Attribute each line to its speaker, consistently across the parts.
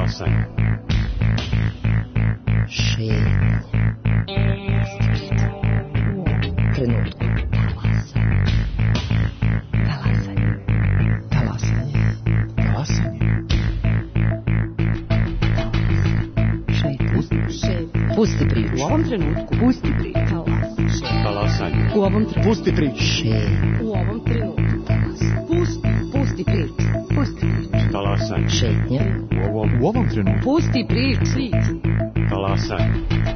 Speaker 1: Talasanje.
Speaker 2: Šetnja. Trenutku. Talasanje. Talasanje. Talasanje. Pusti priču.
Speaker 3: U ovom trenutku. Pusti priču.
Speaker 1: Talasanje.
Speaker 3: U ovom trenutku.
Speaker 2: Pusti priču.
Speaker 3: U ovom trenutku. Pusti priču. Pusti priču.
Speaker 1: Talasanje.
Speaker 2: Šetnja.
Speaker 1: U ovom trenutku.
Speaker 3: Pusti priču.
Speaker 1: Talasanje.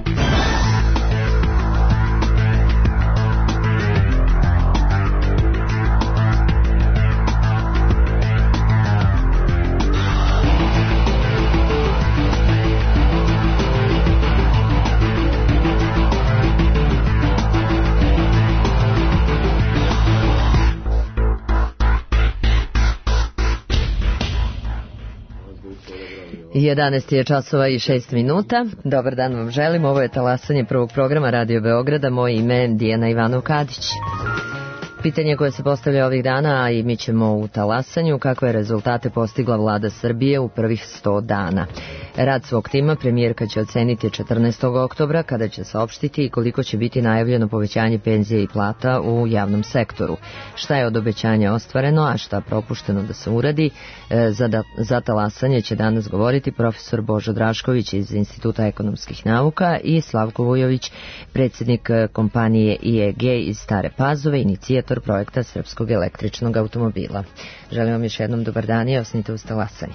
Speaker 2: I 11 je časova i 6 minuta. Dobar dan vam želim. Ovo je talasanje prvog programa Radio Beograda. Moje ime je Dijana Ivanov-Kadić. Pitanje koje se postavlja ovih dana, a i mi ćemo u talasanju, kakve rezultate postigla vlada Srbije u prvih 100 dana. Rad svog tima premijerka će oceniti 14. oktobra, kada će saopštiti i koliko će biti najavljeno povećanje penzije i plata u javnom sektoru. Šta je od obećanja ostvareno, a šta propušteno da se uradi? Za talasanje će danas govoriti profesor Božo Drašković iz Instituta ekonomskih nauka i Slavko Vujović, predsjednik kompanije IEG iz Stare Pazove, inicijator projekta srpskog električnog automobila. Želim vam još jednom dobar dan i osnite uz talasanje.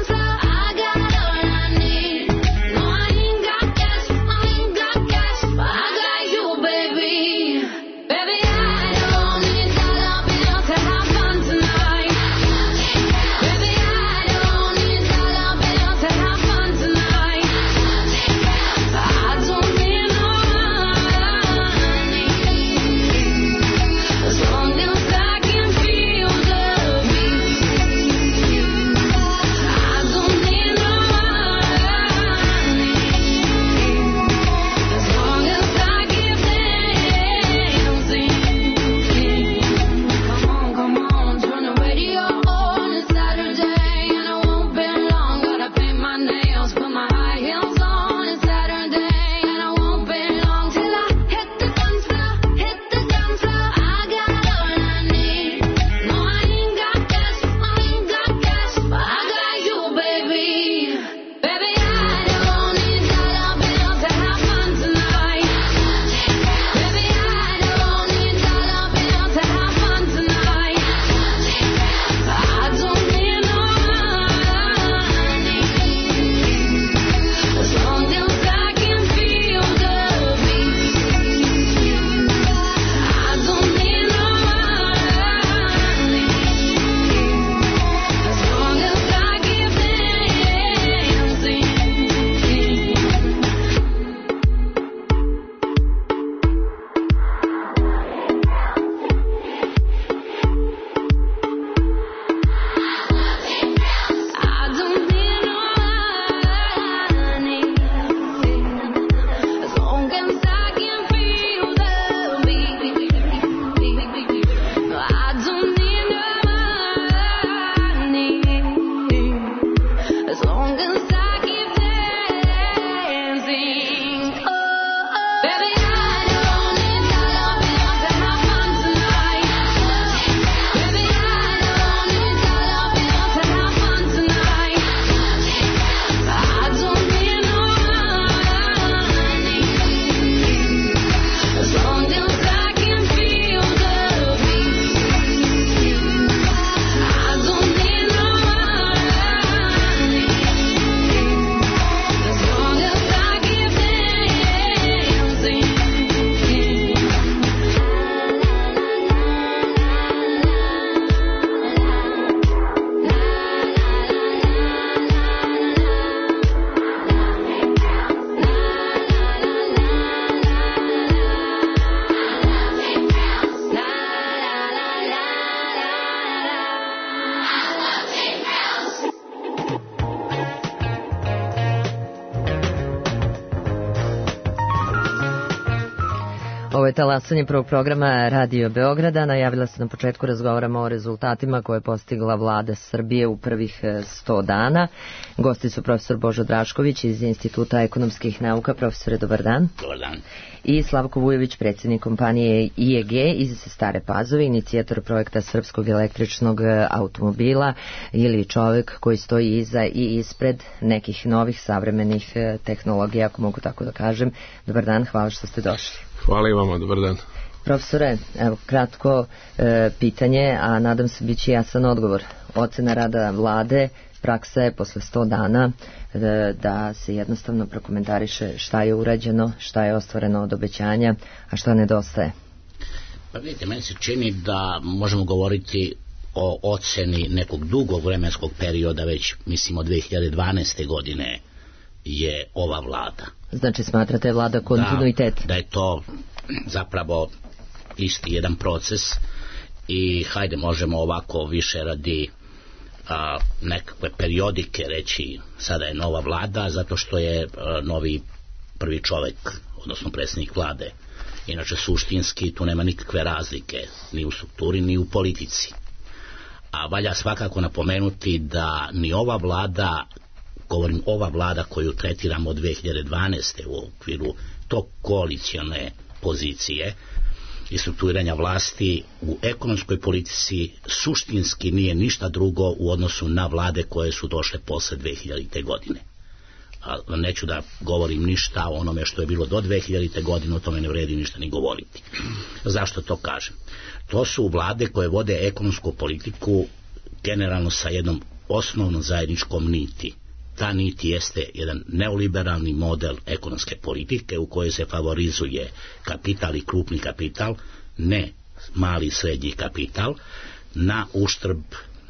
Speaker 4: I
Speaker 2: Ovo je talasanje prvog programa Radio Beograda. Najavila se na početku, razgovaramo o rezultatima koje je postigla vlada Srbije u prvih 100 dana. Gosti su profesor Božo Drašković iz Instituta ekonomskih nauka. Profesore, dobar dan.
Speaker 4: Dobar dan.
Speaker 2: I Slavko Vujović, predsjednik kompanije IEG iz Stare Pazove, inicijator projekta srpskog električnog automobila ili čovjek koji stoji iza i ispred nekih novih savremenih tehnologija, ako mogu tako da kažem. Dobar dan, hvala što ste došli.
Speaker 5: Hvala i vama, dobar dan.
Speaker 2: Profesore, evo kratko pitanje, a nadam se bit će jasan odgovor. Ocena rada vlade, praksa je posle 100 dana da se jednostavno prokomentariše šta je urađeno, šta je ostvareno od obećanja, a šta nedostaje.
Speaker 4: Pa vidite, meni se čini da možemo govoriti o oceni nekog dugog vremenskog perioda, već mislim od 2012. godine je ova vlada.
Speaker 2: Znači smatrate vlada kontinuitet?
Speaker 4: Da je to zapravo isti jedan proces i hajde možemo ovako više radi nekakve periodike reći sada je nova vlada zato što je novi prvi čovjek, odnosno predsjednik vlade. Inače suštinski tu nema nikakve razlike ni u strukturi ni u politici. A valja svakako napomenuti da ni ova vlada, govorim ova vlada koju tretiramo od 2012. u okviru tog koalicione pozicije i strukturiranja vlasti u ekonomskoj politici suštinski nije ništa drugo u odnosu na vlade koje su došle posle 2000. godine. A neću da govorim ništa o onome što je bilo do 2000. godine, o tome ne vredi ništa ni govoriti. Zašto to kažem? To su vlade koje vode ekonomsku politiku generalno sa jednom osnovnom zajedničkom niti. Ta niti jeste jedan neoliberalni model ekonomske politike u kojoj se favorizuje kapital i krupni kapital, ne mali i srednji kapital, na uštrb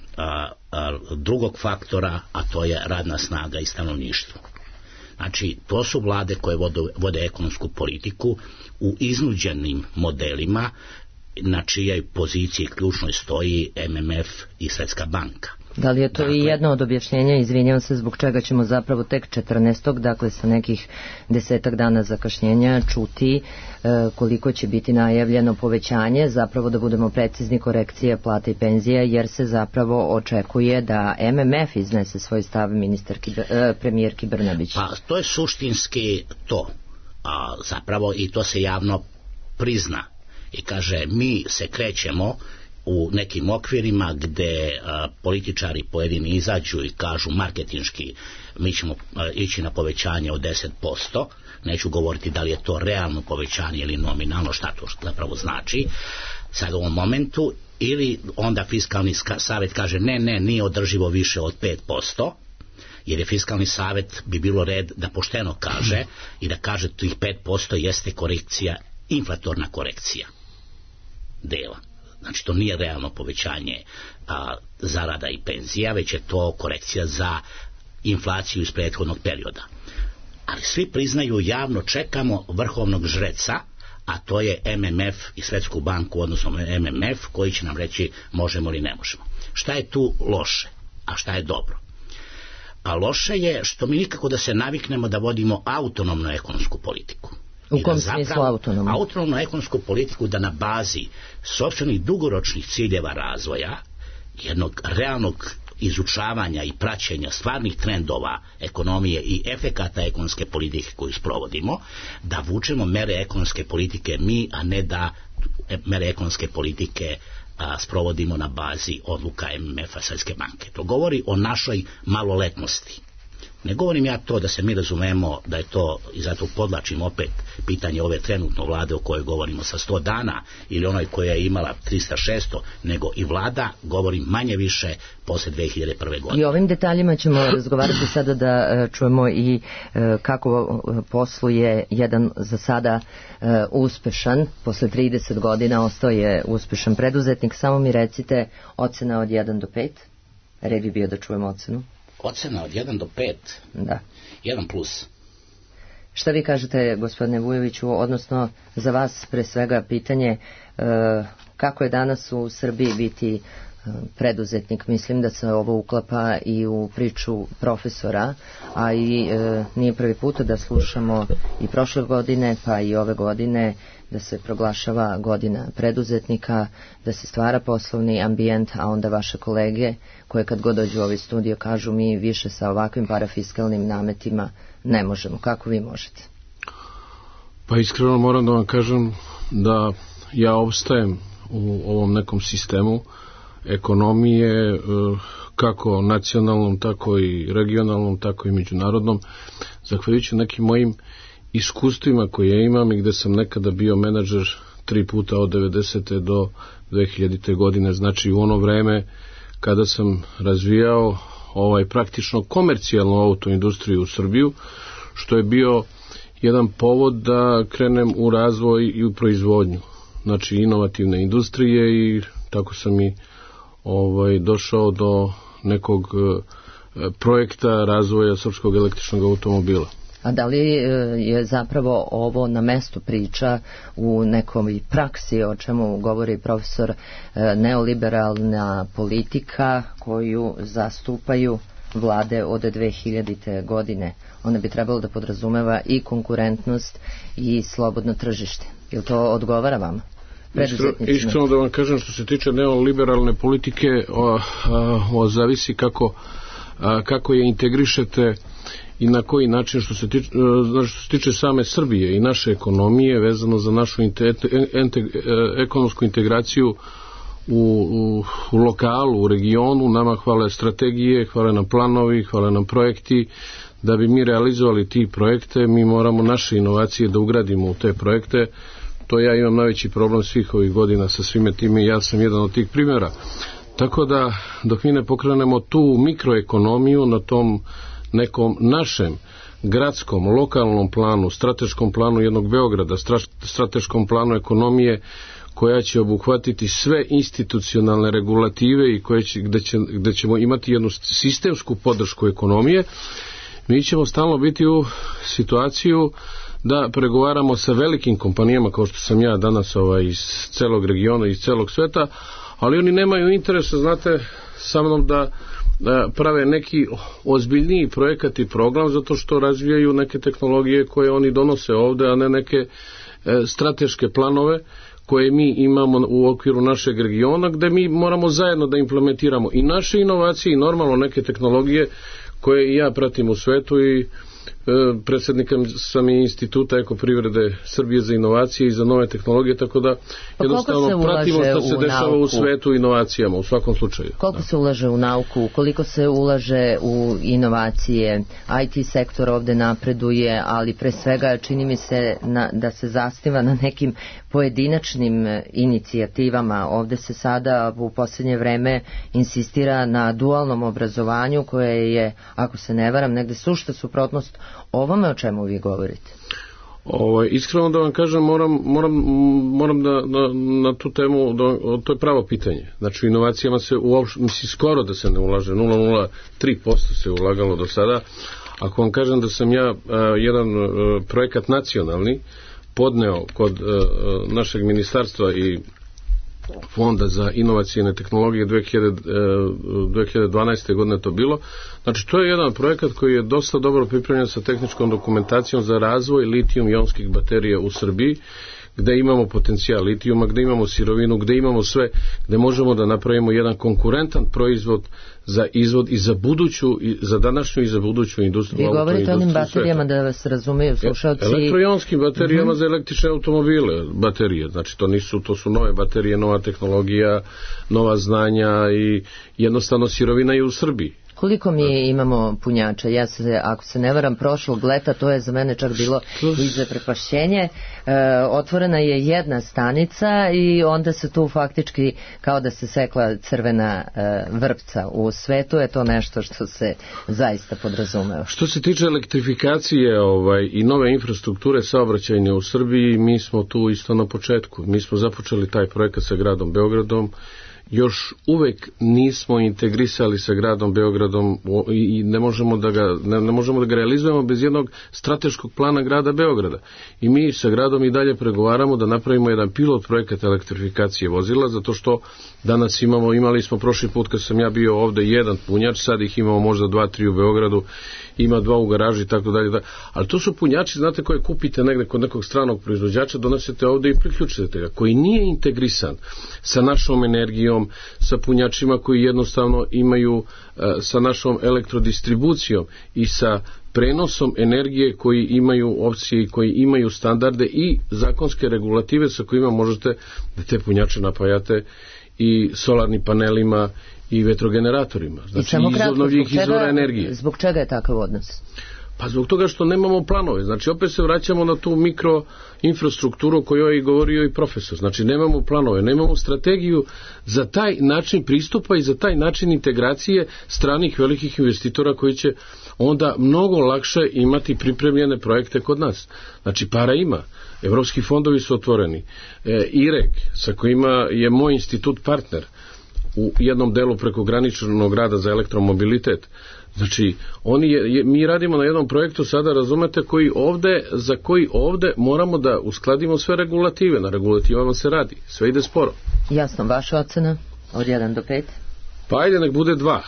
Speaker 4: drugog faktora, a to je radna snaga i stanovništvo. Znači, to su vlade koje vode ekonomsku politiku u iznuđenim modelima na čijoj poziciji ključnoj stoji MMF i Svjetska banka.
Speaker 2: Da li je to i jedno od objašnjenja, izvinjavam se, zbog čega ćemo zapravo tek 14. dakle sa nekih 10 dana zakašnjenja čuti koliko će biti najavljeno povećanje, zapravo da budemo precizni, korekcije plata i penzija, jer se zapravo očekuje da MMF iznese svoj stav premijerki Brnabić.
Speaker 4: Pa to je suštinski to, zapravo i to se javno prizna i kaže mi se krećemo u nekim okvirima gde političari pojedini izađu i kažu marketinški mi ćemo ići na povećanje od 10%, neću govoriti da li je to realno povećanje ili nominalno, šta to zapravo znači sad u ovom momentu, ili onda fiskalni savjet kaže ne, nije održivo više od 5%, jer je fiskalni savjet bi bilo red da pošteno kaže i da kaže tih 5% jeste korekcija, inflatorna korekcija dela. Znači to nije realno povećanje zarada i penzija, već je to korekcija za inflaciju iz prethodnog perioda. Ali svi priznaju javno, čekamo vrhovnog žreca, a to je MMF i Svjetsku banku, odnosno MMF, koji će nam reći možemo ili ne možemo. Šta je tu loše, a šta je dobro? A loše je što mi nikako da se naviknemo da vodimo autonomnu ekonomsku politiku.
Speaker 2: U kom smislu autonomnu?
Speaker 4: Autonomnu ekonomsku politiku da na bazi sopstvenih dugoročnih ciljeva razvoja, jednog realnog izučavanja i praćenja stvarnih trendova ekonomije i efekata ekonomske politike koju sprovodimo, da vučemo mere ekonomske politike mi, a ne da mere ekonomske politike sprovodimo na bazi odluka MMF-a, Svjetske banke. To govori o našoj maloletnosti. Ne govorim ja to da se mi razumemo da je to, i zato podlačim opet pitanje ove trenutno vlade o kojoj govorimo sa 100 dana ili onoj koja je imala 300-600, nego i vlada, govorim manje više posle 2001. godine.
Speaker 2: I ovim detaljima ćemo razgovarati sada, da čujemo i kako posluje jedan za sada uspešan, posle 30 godina ostao je uspešan preduzetnik. Samo mi recite ocena od 1 do 5. Red bi bio da čujemo ocenu.
Speaker 4: Ocena od 1 do 5?
Speaker 2: Da.
Speaker 4: 1+.
Speaker 2: Šta vi kažete, gospodine Vujoviću, odnosno za vas pre svega pitanje kako je danas u Srbiji biti preduzetnik. Mislim da se ovo uklapa i u priču profesora, a i nije prvi put da slušamo i prošle godine pa i ove godine da se proglašava godina preduzetnika, da se stvara poslovni ambijent, a onda vaše kolege koje kad god dođu u ovaj studio kažu mi više sa ovakvim parafiskalnim nametima ne možemo. Kako vi možete?
Speaker 5: Pa iskreno moram da vam kažem da ja opstajem u ovom nekom sistemu ekonomije, kako nacionalnom, tako i regionalnom, tako i međunarodnom, zahvaljujući nekim mojim iskustvima koje imam i gde sam nekada bio menadžer 3 puta od 90. do 2000. godine, znači u ono vreme kada sam razvijao praktično komercijalnu autoindustriju u Srbiju, što je bio jedan povod da krenem u razvoj i u proizvodnju, znači inovativne industrije, i tako sam i došao do nekog projekta razvoja srpskog električnog automobila.
Speaker 2: A da li je zapravo ovo na mestu priča u nekoj praksi, o čemu govori profesor, neoliberalna politika koju zastupaju vlade od 2000. godine? Ona bi trebalo da podrazumeva i konkurentnost i slobodno tržište. Jel to odgovara vam?
Speaker 5: Iskreno da vam kažem, što se tiče neoliberalne politike, zavisi kako je integrišete i na koji način, što se tiče same Srbije i naše ekonomije, vezano za našu ekonomsku integraciju u lokalu, u regionu. Nama hvale strategije, hvale nam planovi, hvale nam projekti. Da bi mi realizovali ti projekte, mi moramo naše inovacije da ugradimo u te projekte. To ja imam najveći problem svih ovih godina sa svime time i ja sam jedan od tih primjera. Tako da dok mi ne pokrenemo tu mikroekonomiju na tom nekom našem gradskom, lokalnom planu, strateškom planu jednog Beograda, strateškom planu ekonomije koja će obuhvatiti sve institucionalne regulative i gde ćemo imati jednu sistemsku podršku ekonomije, mi ćemo stalno biti u situaciju da pregovaramo sa velikim kompanijama kao što sam ja danas iz celog regiona, iz celog sveta, ali oni nemaju interesa, znate, sa mnom da prave neki ozbiljniji projekat i program, zato što razvijaju neke tehnologije koje oni donose ovde, a ne neke strateške planove koje mi imamo u okviru našeg regiona, gde mi moramo zajedno da implementiramo i naše inovacije i normalno neke tehnologije koje i ja pratim u svetu i predsjednikom sam i Instituta ekoprivrede Srbije za inovacije i za nove tehnologije, tako da jednostavno pratimo što se dešava u svetu inovacijama u svakom slučaju.
Speaker 2: Koliko se ulaže u nauku, koliko se ulaže u inovacije, IT sektor ovde napreduje, ali pre svega čini mi se da se zasniva na nekim pojedinačnim inicijativama. Ovde se sada u posljednje vreme insistira na dualnom obrazovanju koje je, ako se ne varam, negde sušta suprotnost ovome o čemu vi govorite.
Speaker 5: Iskreno da vam kažem, moram da na tu temu, to je pravo pitanje. Znači u inovacijama se skoro da se ne ulaže, 0,03% se ulagalo do sada. Ako vam kažem da sam ja jedan projekat nacionalni podneo kod našeg ministarstva i Fonda za inovacijne tehnologije 2012. godine to bilo. Znači to je jedan projekat koji je dosta dobro pripremljen sa tehničkom dokumentacijom za razvoj litijum-ionskih baterija u Srbiji, gde imamo potencijal litijuma, gde imamo sirovinu, gde imamo sve, gde možemo da napravimo jedan konkurentan proizvod za izvod i za buduću, i za današnju i za buduću industriju.
Speaker 2: Vi govorite o onim baterijama sveta. Da vas razumiju slušalci.
Speaker 5: Elektroionskim baterijama za električne automobile baterije, znači to su nove baterije, nova tehnologija, nova znanja i jednostavno sirovina je u Srbiji.
Speaker 2: Koliko mi imamo punjača? Ja se, ako se ne varam, prošlog leta, to je za mene čak bilo i zaprepašćenje, otvorena je jedna stanica i onda se tu faktički kao da se sekla crvena vrpca. U svetu je to nešto što se zaista podrazumeva.
Speaker 5: Što se tiče elektrifikacije i nove infrastrukture saobraćajne u Srbiji, mi smo tu isto na početku. Mi smo započeli taj projekat sa gradom Beogradom još uvek nismo integrisali sa gradom Beogradom i ne možemo da ga realizujemo bez jednog strateškog plana grada Beograda. I mi sa gradom i dalje pregovaramo da napravimo jedan pilot projekat elektrifikacije vozila, zato što danas imali smo prošli put kad sam ja bio ovde jedan punjač, sad ih imamo možda 2-3 u Beogradu, ima 2 u garaži i tako dalje. Ali to su punjači, znate, koje kupite negde kod nekog stranog proizvođača, donosite ovde i priključite ga, koji nije integrisan sa našom energijom, sa punjačima koji jednostavno imaju, sa našom elektrodistribucijom i sa prenosom energije, koji imaju opcije i koji imaju standarde i zakonske regulative sa kojima možete da te punjače napajate i solarnim panelima i vetrogeneratorima. Znači iz obnovljivih izvora energije.
Speaker 2: Zbog čega je takav odnos?
Speaker 5: Pa zbog toga što nemamo planove. Znači opet se vraćamo na tu mikroinfrastrukturu o kojoj je govorio i profesor. Znači nemamo planove, nemamo strategiju za taj način pristupa i za taj način integracije stranih velikih investitora koji će onda mnogo lakše imati pripremljene projekte kod nas. Znači para ima. Evropski fondovi su otvoreni. IREG, sa kojima je moj institut partner u jednom delu prekograničnog rada za elektromobilitet. Znači, mi radimo na jednom projektu sada, razumete, za koji ovde moramo da uskladimo sve regulative. Na regulativama se radi. Sve ide sporo.
Speaker 2: Jasno, vaša ocena od 1 do 5?
Speaker 5: Pa ajde, nek bude 2.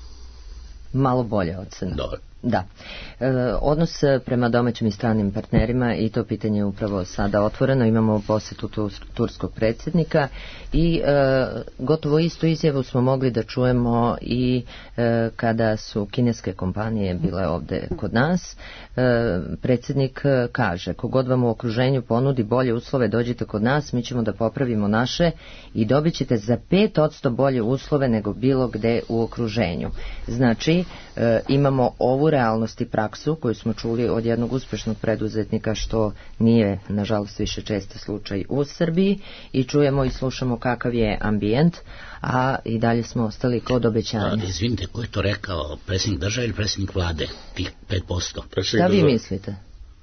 Speaker 2: Malo bolja ocena.
Speaker 4: Dobro.
Speaker 2: Da. Odnos prema domaćim i stranim partnerima, i to pitanje je upravo sada otvoreno. Imamo posetu turskog predsjednika i gotovo istu izjavu smo mogli da čujemo i kada su kineske kompanije bile ovde kod nas. Predsjednik kaže: kogod vam u okruženju ponudi bolje uslove, dođite kod nas, mi ćemo da popravimo naše i dobit ćete za 5% bolje uslove nego bilo gde u okruženju. Znači, imamo ovu realnost i praksu koju smo čuli od jednog uspešnog preduzetnika, što nije nažalost više česti slučaj u Srbiji, i čujemo i slušamo kakav je ambijent, a i dalje smo ostali kod obećanja.
Speaker 4: Izvinite, ko je to rekao, predsjednik države ili predsjednik vlade, tih 5%?
Speaker 2: Šta vi mislite?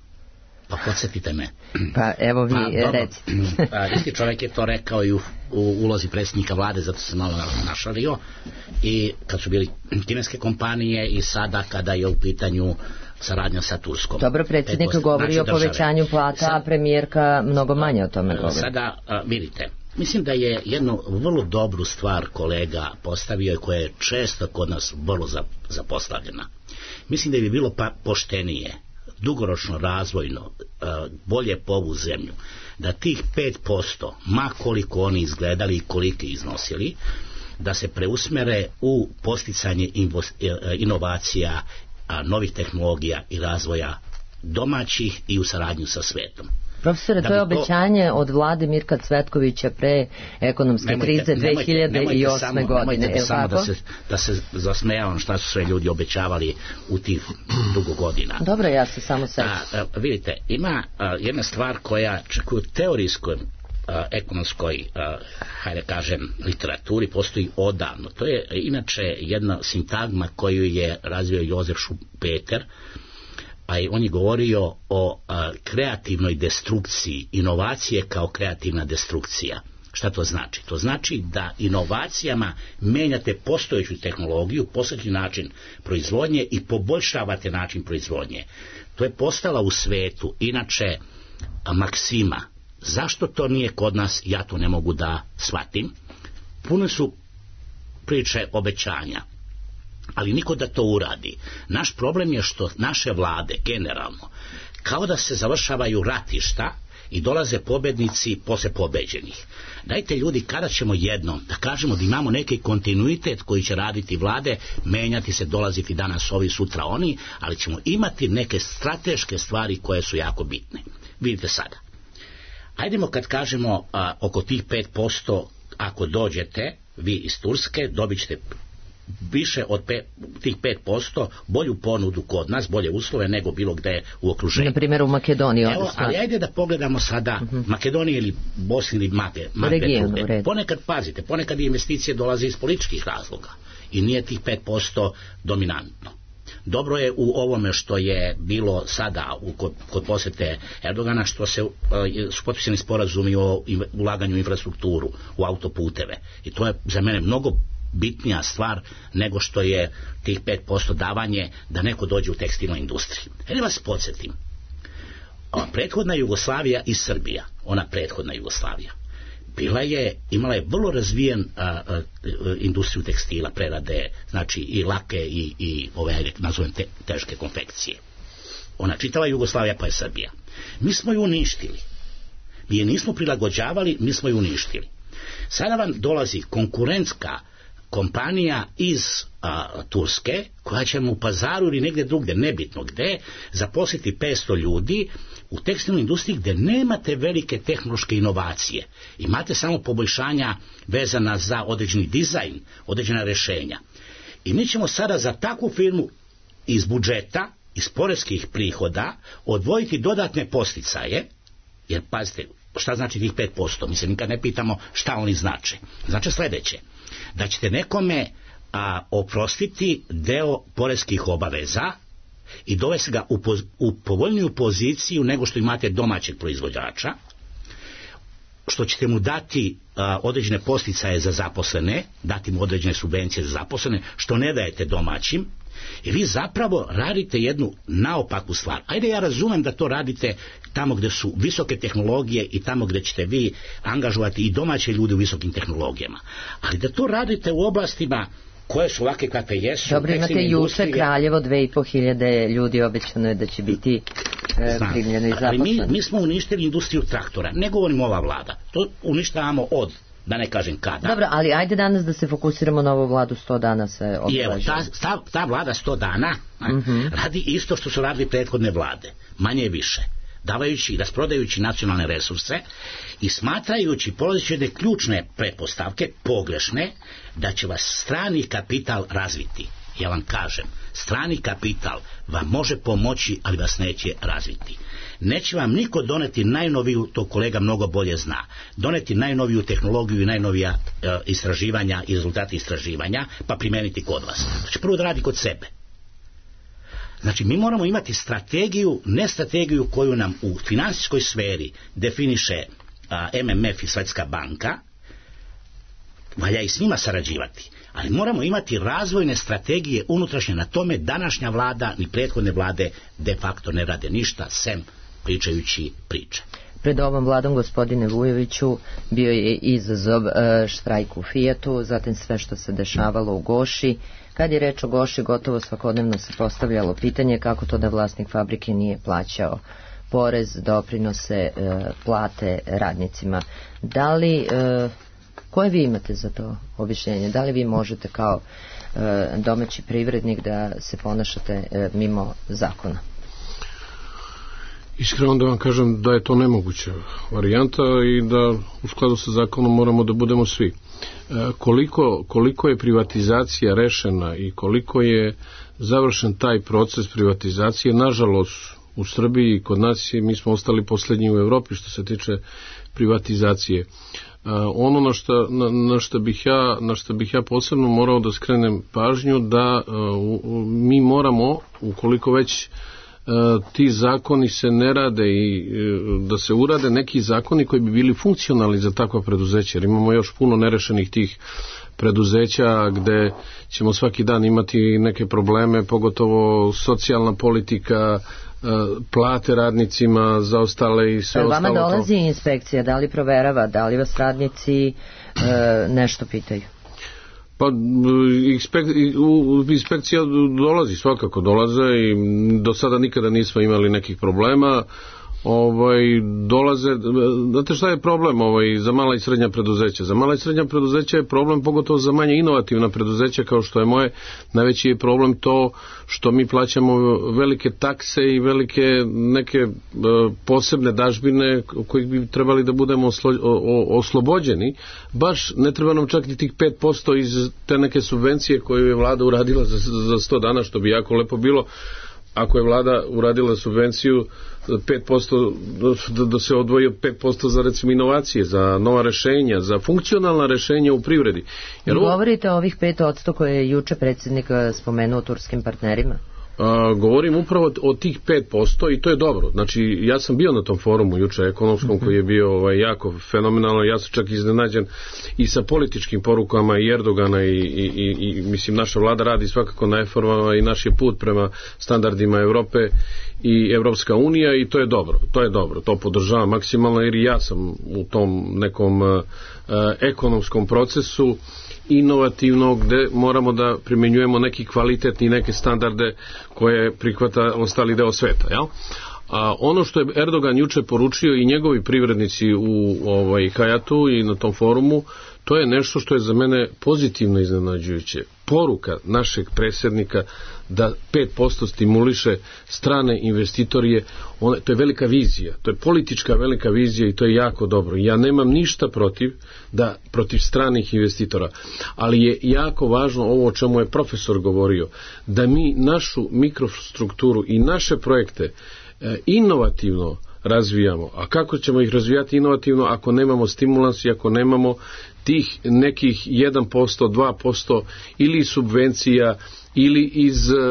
Speaker 4: Pa podsjetite me.
Speaker 2: Pa evo vi recite.
Speaker 4: Isti čovjek je to rekao i u ulozi predsjednika vlade, zato se malo našalio, i kad su bili kineske kompanije i sada kada je u pitanju saradnja sa Turskom.
Speaker 2: Dobro, predsjednik govori o povećanju plata, a premijerka mnogo manje o tome govori.
Speaker 4: Sada vidite, mislim da je jednu vrlo dobru stvar kolega postavio i koja je često kod nas vrlo zapostavljena. Mislim da bi bilo poštenije, dugoročno razvojno, bolje po ovu zemlju, da tih 5%, ma koliko oni izgledali i koliko iznosili, da se preusmere u posticanje inovacija, novih tehnologija i razvoja domaćih i u saradnju sa svetom.
Speaker 2: Profesore, to je obećanje od vlade Mirka Cvetkovića pre ekonomske krize 2008. godine.
Speaker 4: Nemojte samo da se zasmejavam šta su sve ljudi obećavali u tih dugo godina.
Speaker 2: Dobro, ja se samo sećam.
Speaker 4: Vidite, ima jedna stvar koja čak u teorijskoj ekonomskoj, hajde kažem, literaturi postoji odavno. To je inače jedna sintagma koju je razvio Jozef Schumpeter, a on je govorio o kreativnoj destrukciji, inovacije kao kreativna destrukcija. Šta to znači? To znači da inovacijama menjate postojeću tehnologiju, postojeći način proizvodnje i poboljšavate način proizvodnje. To je postala u svetu inače maksima. Zašto to nije kod nas, ja to ne mogu da shvatim. Puno su priče obećanja, ali niko da to uradi. Naš problem je što naše vlade generalno kao da se završavaju ratišta i dolaze pobednici posle pobeđenih. Dajte ljudi, kada ćemo jednom da kažemo da imamo neki kontinuitet koji će raditi vlade, menjati se, dolaziti danas ovi, sutra oni, ali ćemo imati neke strateške stvari koje su jako bitne. Vidite sada, ajdemo kad kažemo oko tih 5%, ako dođete vi iz Turske, dobit ćete više od tih 5% bolju ponudu kod nas, bolje uslove nego bilo gde u okruženju.
Speaker 2: Na primjer u Makedoniji.
Speaker 4: Evo, ali ajde da pogledamo sada Makedonije ili Bosni ili Makedonije. Ponekad, pazite, ponekad investicije dolaze iz političkih razloga i nije tih 5% dominantno. Dobro je u ovome što je bilo sada kod posete Erdogana, što su potpisani sporazumi o ulaganju u infrastrukturu, u autoputeve. I to je za mene mnogo bitnija stvar nego što je tih 5% davanje da neko dođe u tekstilnoj industriji. Da vas podsjetim, prethodna Jugoslavija i Srbija, ona prethodna Jugoslavija, imala je vrlo razvijen industriju tekstila, prerade, znači i lake i ove, nazovem teške konfekcije. Ona čitava Jugoslavija pa je Srbija. Mi smo ju uništili. Mi je nismo prilagođavali, mi smo ju uništili. Sada vam dolazi konkurentska kompanija iz Turske, koja će mu u Pazaru ili negdje drugdje, nebitno gde, zaposliti 500 ljudi u tekstilnoj industriji gdje nemate velike tehnološke inovacije. Imate samo poboljšanja vezana za određeni dizajn, određena rješenja. I mi ćemo sada za takvu firmu iz budžeta, iz poreskih prihoda, odvojiti dodatne posticaje, jer pazite, šta znači tih 5%? Mi se nikad ne pitamo šta oni znače. Znači sljedeće, da ćete nekome oprostiti deo poreskih obaveza i dovesti ga u povoljniju poziciju nego što imate domaćeg proizvođača, što ćete mu dati određene posticaje za zaposlene, dati mu određene subvencije za zaposlene, što ne dajete domaćim, i vi zapravo radite jednu naopaku stvar. Ajde, ja razumem da to radite tamo gdje su visoke tehnologije i tamo gdje ćete vi angažovati i domaće ljude u visokim tehnologijama, ali da to radite u oblastima koje su ovakve kakve jesu.
Speaker 2: Dobro, imate juče Kraljevo, 2.500 ljudi, obećano je da će biti primljeno i zaposleno.
Speaker 4: Ali mi smo uništili industriju traktora, ne govorimo ova vlada, to uništavamo od, da ne kažem kada.
Speaker 2: Dobro, ali ajde danas da se fokusiramo na ovu vladu 100 dana se oblažuje.
Speaker 4: I evo, ta vlada 100 dana radi isto što su radili prethodne vlade, manje i više, davajući, rasprodajući nacionalne resurse i smatrajući, polazeći jedne ključne pretpostavke, pogrešne, da će vas strani kapital razviti. Ja vam kažem, strani kapital vam može pomoći, ali vas neće razviti. Neće vam niko doneti najnoviju, to kolega mnogo bolje zna, doneti najnoviju tehnologiju i najnovija istraživanja i rezultati istraživanja, pa primijeniti kod vas. To će prvo da radi kod sebe. Znači, mi moramo imati strategiju, ne strategiju koju nam u finansijskoj sferi definiše MMF i Svjetska banka, valja i s njima sarađivati, ali moramo imati razvojne strategije unutrašnje. Na tome današnja vlada ni prethodne vlade de facto ne rade ništa, sem pričajući priče.
Speaker 2: Pred ovom vladom, gospodine Vujoviću, bio je izazov štrajk u Fijatu, zatim sve što se dešavalo u Goši. Kad je reč o Goši, gotovo svakodnevno se postavljalo pitanje kako to da vlasnik fabrike nije plaćao porez, doprinose, plate radnicima. Da li, koje vi imate za to objašnjenje? Da li vi možete kao domaći privrednik da se ponašate mimo zakona?
Speaker 5: Iskreno da vam kažem da je to nemoguća varijanta i da u skladu sa zakonom moramo da budemo svi. Koliko je privatizacija rešena i koliko je završen taj proces privatizacije, nažalost u Srbiji i kod nas mi smo ostali posljednji u Evropi što se tiče privatizacije. Ono na što bih ja posebno morao da skrenem pažnju, da mi moramo, ukoliko već ti zakoni se ne rade i da se urade neki zakoni koji bi bili funkcionalni za takva preduzeća, jer imamo još puno nerešenih tih preduzeća gde ćemo svaki dan imati neke probleme, pogotovo socijalna politika, plate radnicima zaostale i sve ostalo.
Speaker 2: Vama dolazi inspekcija, da li proverava, da li vas radnici nešto pitaju?
Speaker 5: Pa inspekcija dolazi, svakako dolaze i do sada nikada nismo imali nekih problema. Dolaze, znate šta je problem za mala i srednja preduzeća? Za mala i srednja preduzeća je problem, pogotovo za manje inovativna preduzeća kao što je moje. Najveći je problem to što mi plaćamo velike takse i velike neke posebne dažbine kojih bi trebali da budemo oslobođeni. Baš ne treba nam čak ni tih 5% iz te neke subvencije koju je vlada uradila za 100 dana, što bi jako lepo bilo ako je vlada uradila subvenciju 5%, da se odvoji 5% za recimo inovacije, za nova rešenja, za funkcionalna rešenja u privredi.
Speaker 2: Govorite o ovih 5% koje je juče predsjednik spomenuo turskim partnerima?
Speaker 5: govorim upravo o tih 5% i to je dobro. Znači, ja sam bio na tom forumu juče ekonomskom koji je bio jako fenomenalno, ja sam čak iznenađen i sa političkim porukama i Erdogana i mislim naša vlada radi svakako na reformama i naš je put prema standardima Evrope i Evropska unija i to je dobro, to podržavam maksimalno jer i ja sam u tom nekom ekonomskom procesu inovativno gde moramo da primjenjujemo neki kvalitetni neke standarde koje prihvata ostali deo sveta, jel? A ono što je Erdogan juče poručio i njegovi privrednici u Hayatu i na tom forumu, to je nešto što je za mene pozitivno iznenađujuće. Poruka našeg predsjednika da 5% stimuliše strane investitorije, to je velika vizija, to je politička velika vizija i to je jako dobro. Ja nemam ništa protiv stranih investitora, ali je jako važno ovo o čemu je profesor govorio, da mi našu mikrostrukturu i naše projekte inovativno razvijamo. A kako ćemo ih razvijati inovativno ako nemamo stimulans i ako nemamo tih nekih 1%, 2% ili subvencija ili iz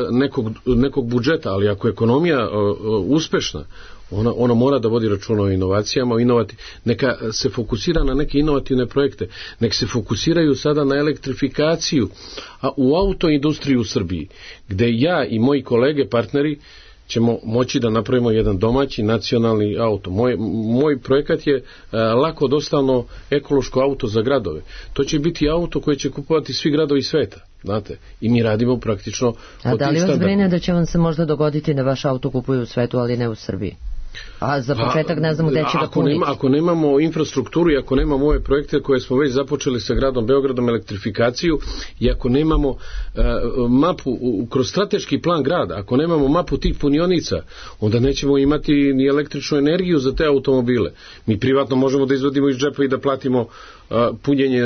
Speaker 5: nekog budžeta, ali ako je ekonomija uspešna, ona mora da vodi računa o inovacijama, neka se fokusira na neke inovativne projekte, nek se fokusiraju sada na elektrifikaciju, a u autoindustriju u Srbiji, gde ja i moji kolege, partneri, ćemo moći da napravimo jedan domaći nacionalni auto. Moj projekat je lako dostavno ekološko auto za gradove. To će biti auto koje će kupovati svi gradovi sveta, znate, i mi radimo praktično.
Speaker 2: A da li vas brine da će vam se možda dogoditi da vaš auto kupuju u svetu, ali ne u Srbiji? A za početak ne znamo gde će ga puniti.
Speaker 5: Ako nemamo infrastrukturu i ako nemamo ove projekte koje smo već započeli sa gradom Beogradom, elektrifikaciju, i ako nemamo mapu kroz strateški plan grada, ako nemamo mapu tih punionica, onda nećemo imati ni električnu energiju za te automobile. Mi privatno možemo da izvodimo iz džepa i da platimo punjenje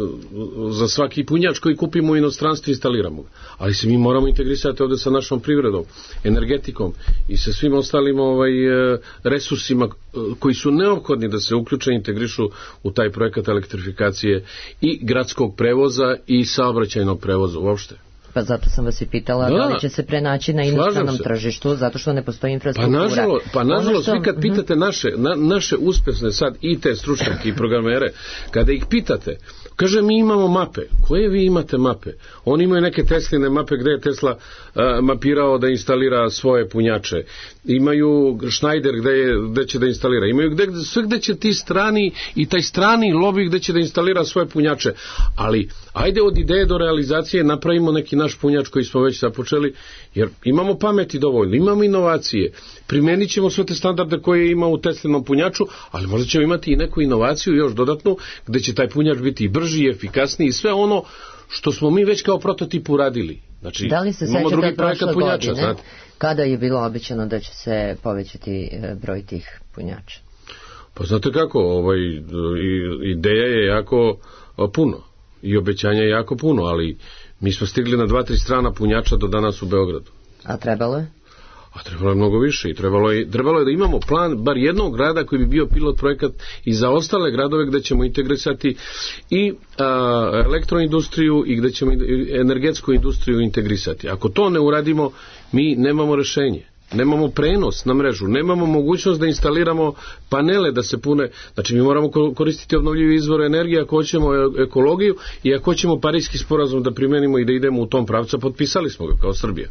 Speaker 5: za svaki punjač koji kupimo u inostranstvu i instaliramo ga. Ali se mi moramo integrisati ovde sa našom privredom, energetikom i sa svim ostalim resursima koji su neophodni da se uključe i integrišu u taj projekat elektrifikacije i gradskog prevoza i saobraćajnog prevoza uopšte.
Speaker 2: Pa zato sam vas i pitala da li će se prenaći na inostranom tržištu, zato što ne postoji infrastruktura.
Speaker 5: Pa nažalost, vi kad pitate naše uspešne sad IT stručnjake i programere, kada ih pitate, kaže mi imamo mape. Koje vi imate mape? Oni imaju neke Tesline mape gde je Tesla mapirao da instalira svoje punjače. Imaju Schneider gde će da instalira. Imaju sve gde će ti strani i taj strani lobby gde će da instalira svoje punjače. Ali ajde od ideje do realizacije napravimo neki naš punjač koji smo već započeli, jer imamo pameti dovoljno, imamo inovacije, primenit ćemo sve te standarde koje ima u Teslinom punjaču, ali možda ćemo imati i neku inovaciju još dodatnu, gde će taj punjač biti i brži, i efikasniji i sve ono što smo mi već kao prototip uradili. Znači,
Speaker 2: da li se sećate prošle godine, kada je bilo obećano da će se povećati broj tih punjača?
Speaker 5: Pa znate kako, ideja je jako puno i obećanja je jako puno, ali mi smo stigli na 2-3 strana punjača do danas u Beogradu.
Speaker 2: A trebalo je?
Speaker 5: A trebalo je mnogo više i trebalo je da imamo plan bar jednog grada koji bi bio pilot projekat i za ostale gradove gde ćemo integrisati i elektroindustriju i gde ćemo energetsku industriju integrisati. Ako to ne uradimo, mi nemamo rešenje. Nemamo prenos na mrežu, nemamo mogućnost da instaliramo panele da se pune, znači mi moramo koristiti obnovljive izvore energije ako hoćemo ekologiju i ako hoćemo Pariski sporazum da primenimo i da idemo u tom pravcu, potpisali smo ga kao Srbija.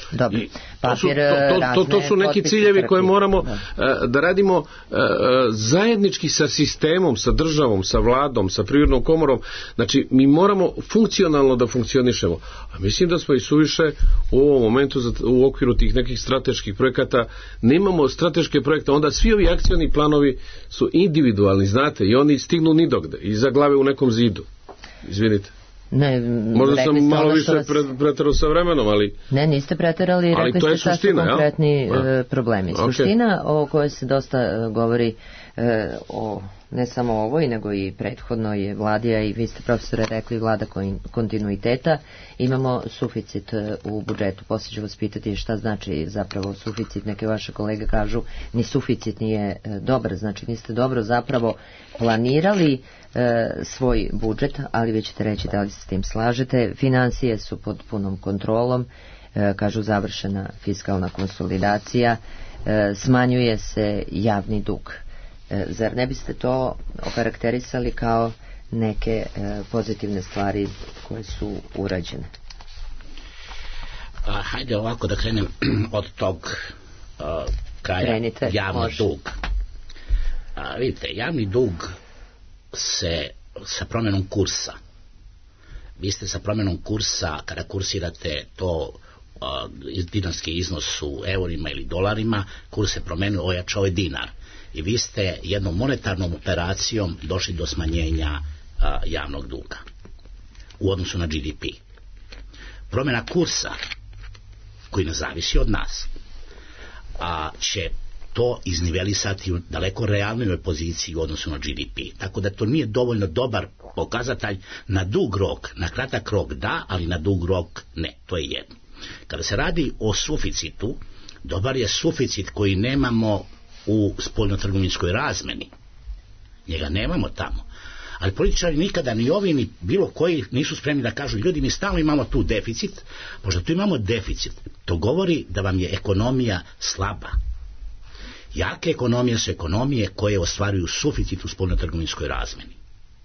Speaker 5: To su neki ciljevi koje moramo da radimo zajednički sa sistemom, sa državom, sa vladom, sa privrednom komorom. Znači mi moramo funkcionalno da funkcionišemo. A mislim da smo i suviše u ovom momentu u okviru tih nekih strateških projekata, nemamo strateške projekte, onda svi ovi akcioni planovi su individualni, znate, i oni stignu nidogde i zaglave u nekom zidu. Izvinite.
Speaker 2: Ne,
Speaker 5: možda sam malo više preterao sa vremenom, ali...
Speaker 2: Ne, niste preterali, rekli ste šta su konkretni problemi. Suština o kojoj se dosta govori ne samo o ovoj, nego i prethodno je vladija i vi ste profesore rekli vlada kontinuiteta. Imamo suficit u budžetu. Poslije ću vas pitati šta znači zapravo suficit. Neke vaše kolege kažu ni suficit nije dobar, znači niste dobro zapravo planirali svoj budžet, ali vi ćete reći da li se s tim slažete. Financije su pod punom kontrolom. kažu završena fiskalna konsolidacija, smanjuje se javni dug. Zar ne biste to okarakterisali kao neke pozitivne stvari koje su urađene?
Speaker 4: Hajde ovako da krenem od tog kraja.
Speaker 2: Krenite,
Speaker 4: javni
Speaker 2: može.
Speaker 4: dug. Vidite, javni dug se sa promjenom kursa, vi ste sa promjenom kursa, kada kursirate to dinarski iznos u eurima ili dolarima, kurs se promenio, ojačao je dinar i vi ste jednom monetarnom operacijom došli do smanjenja javnog duga u odnosu na GDP. Promjena kursa, koji ne zavisi od nas, će to iznivelisati u daleko realnoj poziciji u odnosu na GDP. Tako da to nije dovoljno dobar pokazatelj na dug rok. Na kratak rok da, ali na dug rok ne. To je jedno. Kada se radi o suficitu, dobar je suficit koji nemamo u spoljnotrgovinskoj razmeni. Njega nemamo tamo. Ali političari nikada, ni ovi ni bilo koji, nisu spremni da kažu ljudi, mi stalno imamo tu deficit. Pošto tu imamo deficit, to govori da vam je ekonomija slaba. Jake ekonomije su ekonomije koje ostvaruju suficit u spoljnotrgovinskoj razmeni.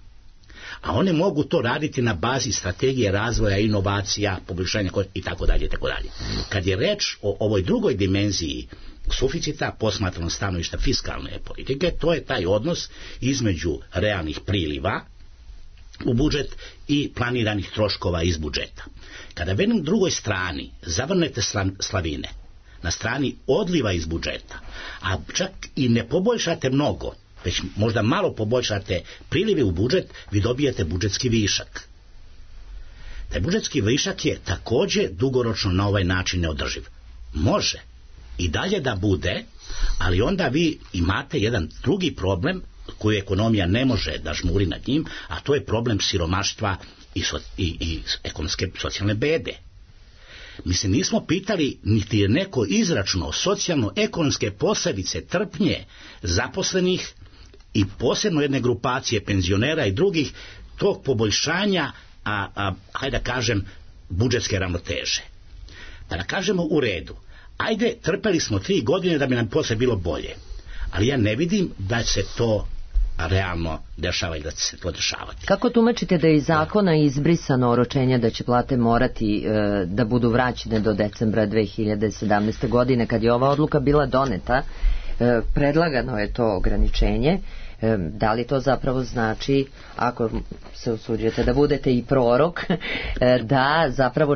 Speaker 4: A one mogu to raditi na bazi strategije razvoja, inovacija, poboljšanja i tako dalje, i tako dalje. Kad je reč o ovoj drugoj dimenziji suficita, posmatrano stanovišta fiskalne politike, to je taj odnos između realnih priliva u budžet i planiranih troškova iz budžeta. Kada na drugoj strani zavrnete slavine, na strani odliva iz budžeta, a čak i ne poboljšate mnogo, već možda malo poboljšate prilive u budžet, vi dobijete budžetski višak. Taj budžetski višak je također dugoročno na ovaj način neodrživ. Može i dalje da bude, ali onda vi imate jedan drugi problem koji ekonomija ne može da žmuri nad njim, a to je problem siromaštva i ekonomske socijalne bede. Mi se nismo pitali, niti je neko izračunao socijalno-ekonomske posljedice trpnje zaposlenih i posebno jedne grupacije penzionera i drugih, tog poboljšanja, hajde da kažem, budžetske ravnoteže. Pa da kažemo u redu, ajde, trpeli smo 3 godine da bi nam poslije bilo bolje, ali ja ne vidim da se to realno dešava i da će se to dešavati.
Speaker 2: Kako tumačite da je iz zakona izbrisano oročenje da će plate morati da budu vraćene do decembra 2017. godine, kad je ova odluka bila doneta? Predlagano je to ograničenje. Da li to zapravo znači, ako se usuđujete da budete i prorok, da zapravo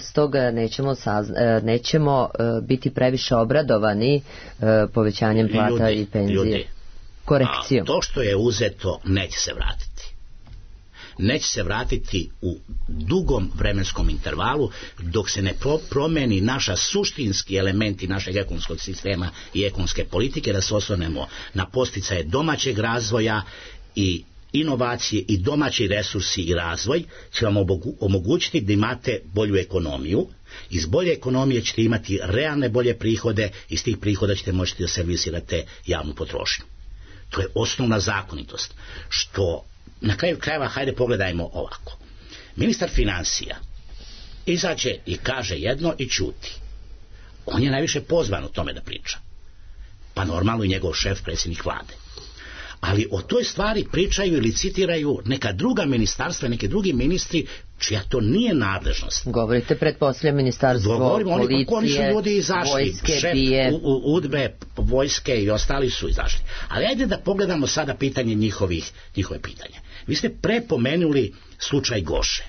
Speaker 2: 14. nećemo biti previše obradovani povećanjem plata i penzije? Korekcijom.
Speaker 4: To što je uzeto neće se vratiti. Neće se vratiti u dugom vremenskom intervalu dok se ne promeni naša suštinski elementi našeg ekonomskog sistema i ekonomske politike, da se osvrnemo na posticaje domaćeg razvoja i inovacije i domaći resursi i razvoj će vam omogućiti da imate bolju ekonomiju. Iz bolje ekonomije ćete imati realne bolje prihode, iz tih prihoda ćete moći da servisirate javnu potrošnju. To je osnovna zakonitost, što na kraju krajeva, hajde pogledajmo ovako. Ministar financija izađe i kaže jedno i ćuti. On je najviše pozvan o tome da priča. Pa normalno i njegov šef, predsjednik vlade. Ali o toj stvari pričaju ili citiraju neka druga ministarstva, neki drugi ministri, čija to nije nadležnost.
Speaker 2: Govorite pretpostavljam ministarstvo policije, vojske,
Speaker 4: šef UDBE, vojske i ostali su izašli. Ali ajde da pogledamo sada pitanje njihove pitanja. Vi ste prepomenuli slučaj Goše.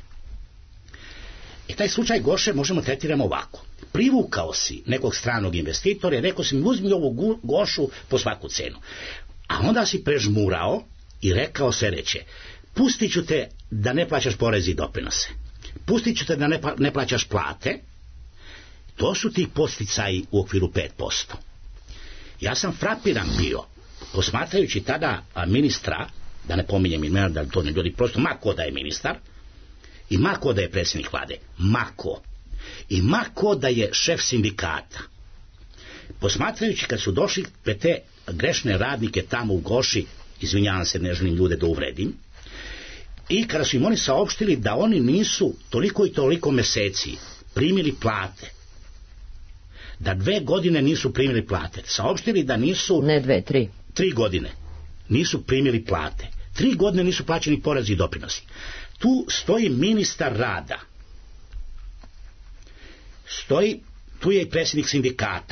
Speaker 4: I taj slučaj Goše možemo tretiramo ovako. Privukao si nekog stranog investitora i rekao si mi uzmi ovu Gošu po svaku cenu. A onda si prežmurao i rekao sljedeće: pustit ću te da ne plaćaš porezi i doprinose, pustit ću te da ne plaćaš plate. To su ti posticaji u okviru 5%. Ja sam frapiran bio posmatrajući tada ministra, da ne pominjem imena, da to ne ljudi, prosto mako da je ministar i mako da je predsjednik vlade, mako i mako da je šef sindikata. Posmatrajući kad su došli te grešne radnike tamo u Goši, izvinjavam se, ne želim ljude da uvredim, i kada su im oni saopštili da oni nisu toliko i toliko meseci primili plate da 2 godine nisu primili plate. Saopštili da nisu...
Speaker 2: Ne 2, 3.
Speaker 4: 3 godine nisu primili plate. 3 godine nisu plaćeni porezi i doprinosi. Tu stoji ministar rada. Tu je i predsjednik sindikata.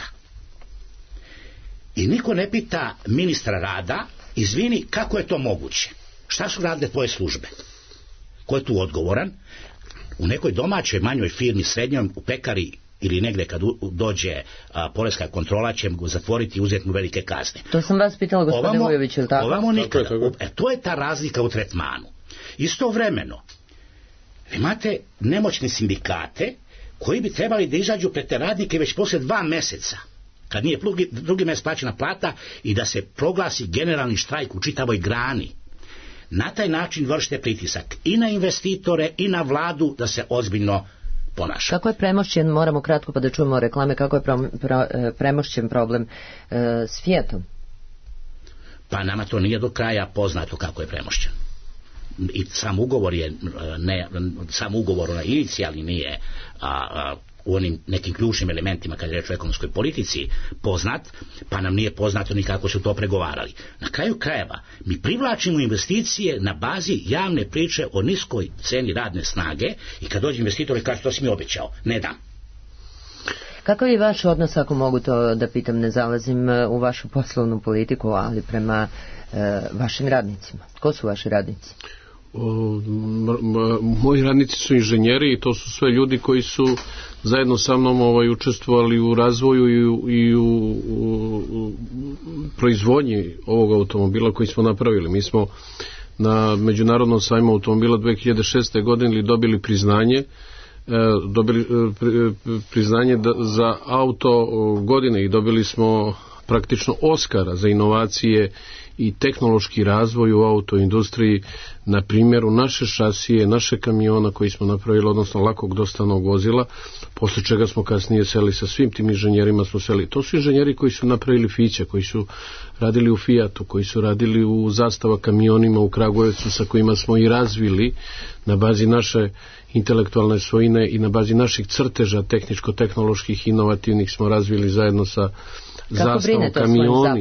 Speaker 4: I niko ne pita ministra rada, izvini, kako je to moguće? Šta su radile tvoje službe? Ko je tu odgovoran? U nekoj domaćoj manjoj firmi, srednjom, u pekari ili negde kad dođe poreska kontrola će mu zatvoriti i uzeti mu velike kazne.
Speaker 2: To sam vas pitala, gospodine Vujović, ili tako?
Speaker 4: Ovamo nikada. To je ta razlika u tretmanu. Istovremeno, vi imate nemoćne sindikate koji bi trebali da izađu pred te radnike već posle 2 meseca, kad nije drugi mesec plaćena plata, i da se proglasi generalni štrajk u čitavoj grani. Na taj način vršite pritisak i na investitore i na vladu da se ozbiljno ponaša.
Speaker 2: Kako je premošćen, moramo kratko pa da čujemo reklame, kako je premošćen problem s Fiatom?
Speaker 4: Pa nama to nije do kraja poznato kako je premošćen. I sam ugovor na inicijalni nije u onim nekim ključnim elementima kad je reč o ekonomskoj politici poznat, pa nam nije poznato ni kako su to pregovarali. Na kraju krajeva mi privlačimo investicije na bazi javne priče o niskoj ceni radne snage i kad dođe investitor i kaže to si mi obećao, ne dam.
Speaker 2: Kakav je vaš odnos, ako mogu to da pitam, ne zalazim u vašu poslovnu politiku, ali prema vašim radnicima? Ko su vaši radnici?
Speaker 5: Moji radnici su inženjeri i to su sve ljudi koji su zajedno sa mnom učestvovali u razvoju i u proizvodnji ovog automobila koji smo napravili. Mi smo na Međunarodnom sajmu automobila 2006. godine dobili priznanje za auto godine i dobili smo praktično Oskara za inovacije i tehnološki razvoj u autoindustriji, na primjeru naše šasije, naše kamiona koji smo napravili, odnosno lakog dostavnog vozila, posle čega smo kasnije seli sa svim tim inženjerima smo seli. To su inženjeri koji su napravili Fića, koji su radili u Fiatu, koji su radili u Zastava kamionima u Kragujevcu, sa kojima smo i razvili na bazi naše intelektualne svojine i na bazi naših crteža tehničko-tehnoloških inovativnih smo razvili zajedno sa Zastavom kamioni.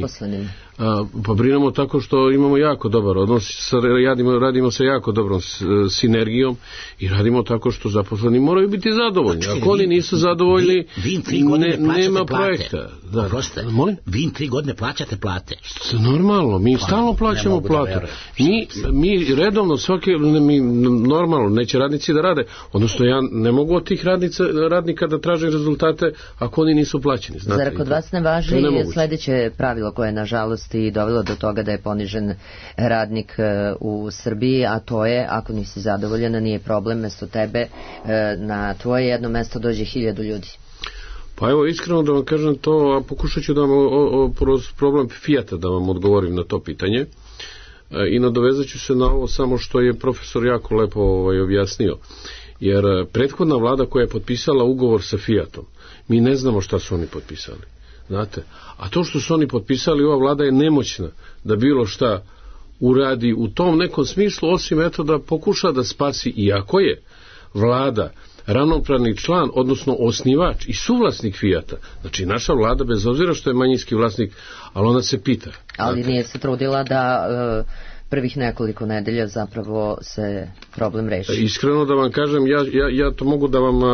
Speaker 5: Pa brinemo tako što imamo jako dobar odnos, radimo sa jako dobrom sinergijom i radimo tako što zaposleni moraju biti zadovoljni. Ako oni nisu zadovoljni, nema projekta.
Speaker 4: Vi im 3 godine plaćate plate.
Speaker 5: Normalno, mi stalno plaćamo platu. Mi redovno normalno, neće radnici da rade, odnosno ja ne mogu od tih radnika da tražim rezultate ako oni nisu plaćeni.
Speaker 2: Zar kod vas ne važi sledeće pravilo koje je nažalost i dovelo do toga da je ponižen radnik u Srbiji, a to je, ako nisi zadovoljan, nije problem, mesto tebe na tvoje jedno mesto dođe 1000 ljudi.
Speaker 5: Pa evo, iskreno da vam kažem to, a pokušat ću da vam problem Fijata da vam odgovorim na to pitanje i nadovezat ću se na ovo samo što je profesor jako lepo objasnio, jer prethodna vlada koja je potpisala ugovor sa Fijatom, mi ne znamo šta su oni potpisali. Znate, a to što su oni potpisali, ova vlada je nemoćna da bilo šta uradi u tom nekom smislu, osim eto da pokuša da spasi, iako je vlada ravnopravni član, odnosno osnivač i suvlasnik Fijata. Znači naša vlada, bez obzira što je manjinski vlasnik, ali ona se pita.
Speaker 2: Ali nije se trudila da prvih nekoliko nedelja zapravo se problem reši.
Speaker 5: Iskreno da vam kažem, ja to mogu da vam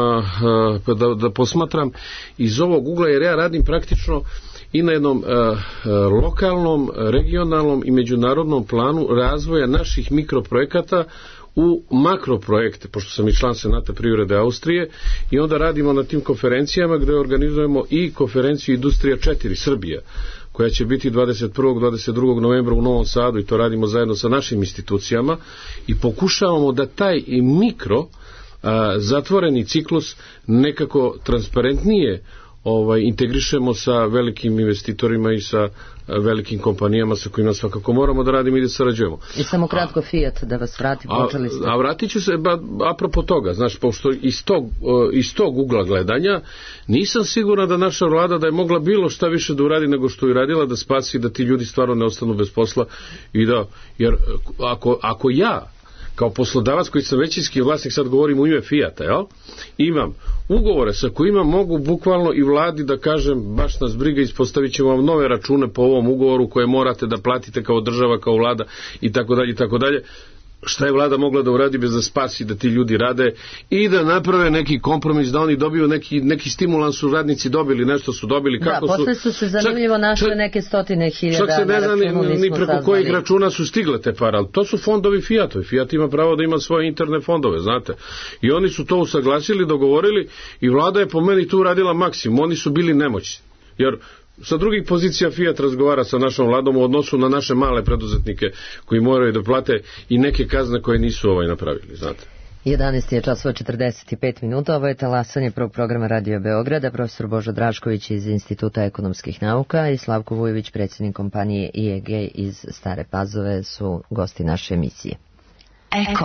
Speaker 5: da posmatram iz ovog ugla, jer ja radim praktično i na jednom lokalnom, regionalnom i međunarodnom planu razvoja naših mikroprojekata u makroprojekte, pošto sam i član Senata privrede Austrije, i onda radimo na tim konferencijama gde organizujemo i konferenciju Industrija 4 Srbija, koja će biti 21. 22. novembra u Novom Sadu, i to radimo zajedno sa našim institucijama i pokušavamo da taj mikro zatvoreni ciklus nekako transparentnije integrišemo sa velikim investitorima i sa velikim kompanijama sa kojima svakako moramo da radimo i da sarađujemo.
Speaker 2: I samo kratko Fiat, da vas vrati, počeli ste.
Speaker 5: A vratit ću se, apropo toga, znaš, pošto iz tog ugla gledanja nisam siguran da naša vlada da je mogla bilo šta više da uradi nego što je radila, da spasi da ti ljudi stvarno ne ostanu bez posla i da, jer ako ja kao poslodavac koji sam većinski vlasnik, sad govorim u ime Fijata, jel? Imam ugovore sa kojima mogu bukvalno i vladi da kažem baš nas briga, ispostavit ćemo vam nove račune po ovom ugovoru koje morate da platite kao država, kao vlada i tako dalje i tako dalje. Šta je vlada mogla da uradi bez da spasi da ti ljudi rade i da naprave neki kompromis, da oni dobiju neki stimulans, su radnici dobili, nešto su dobili, kako su...
Speaker 2: Da, posle su se zanimljivo našle neke stotine hiljada
Speaker 5: na računu, nismo saznali. Ni preko kojih računa su stigle te pare, ali to su fondovi Fijatovi. Fijat ima pravo da ima svoje interne fondove, znate. I oni su to usaglasili, dogovorili i vlada je po meni tu radila maksimum, oni su bili nemoćni. Jer sa drugih pozicija Fijat razgovara sa našom vladom u odnosu na naše male preduzetnike koji moraju da plate i neke kazne koje nisu napravili, znate.
Speaker 2: 11 je časova 45 minuta, ovo je talasanje prvog programa Radio Beograda, profesor Božo Drašković iz Instituta ekonomskih nauka i Slavko Vujović, predsjednik kompanije IEG iz Stare Pazove, su gosti naše emisije.
Speaker 6: Eko.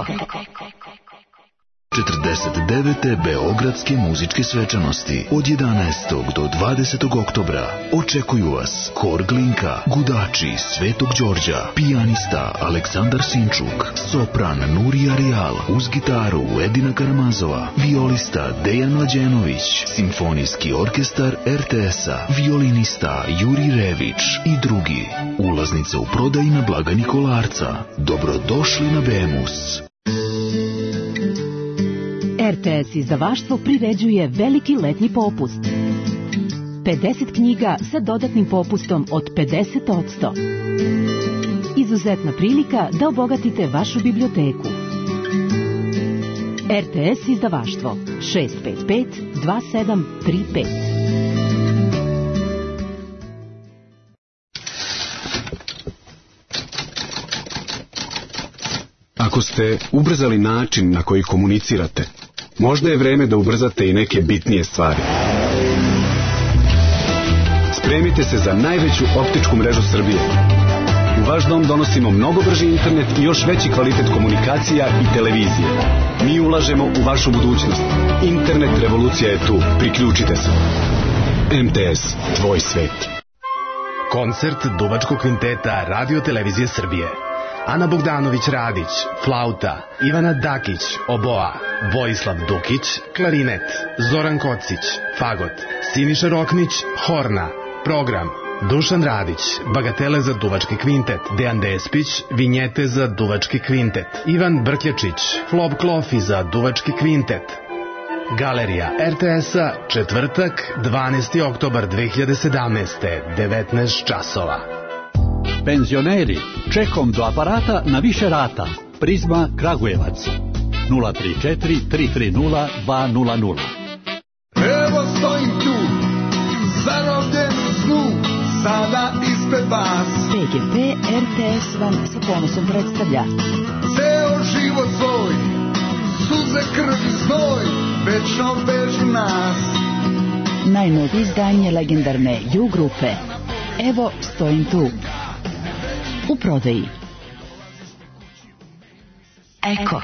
Speaker 6: 49. Beogradske muzičke svečanosti od 11. do 20. oktobra očekuju vas Hor Glinka, Gudači Svetog Đorđa, pijanista Aleksandar Sinčuk, sopran Nurija Rijal, uz gitaru Edina Karamazova, violista Dejan Mlađenović, simfonijski orkestar RTS-a, violinista Juri Rević i drugi. Ulaznica u prodaji na blagajni Kolarca. Dobrodošli na Bemus.
Speaker 7: RTS izdavaštvo priređuje veliki letnji popust. 50 knjiga sa dodatnim popustom od 50%. Izuzetna prilika da obogatite vašu biblioteku. RTS izdavaštvo 655 2735.
Speaker 8: Ako ste ubrzali način na koji komunicirate, možda je vreme da ubrzate i neke bitnije stvari. Spremite se za najveću optičku mrežu Srbije. U vaš dom donosimo mnogo brži internet i još veći kvalitet komunikacija i televizije. Mi ulažemo u vašu budućnost. Internet revolucija je tu. Priključite se. MTS, tvoj svet.
Speaker 9: Koncert Duvačkog kvinteta Radio Televizije Srbije. Ana Bogdanović-Radić, flauta, Ivana Dakić, oboa, Vojislav Dukić, klarinet, Zoran Kocić, fagot, Siniša Roknić, horna, program, Dušan Radić, bagatele za Duvački kvintet, Dejan Despić, vinjete za Duvački kvintet, Ivan Brkljačić, Flob Klofi za Duvački kvintet. Galerija RTS-a, četvrtak, 12. oktobar 2017. 19 časova.
Speaker 10: Penzioneri, čekom do aparata na više rata. Prizma Kragujevac 034 330 200.
Speaker 11: Evo stojim tu, zarobljen u snu, sada ispred vas.
Speaker 7: PGP RTS vam sa ponosom predstavlja
Speaker 11: Ceo život svoj, suze, krv i znoj, večno vežu nas.
Speaker 7: najnovije izdanje legendarne U grupe. Evo stojim tu. U prodaji. Eko.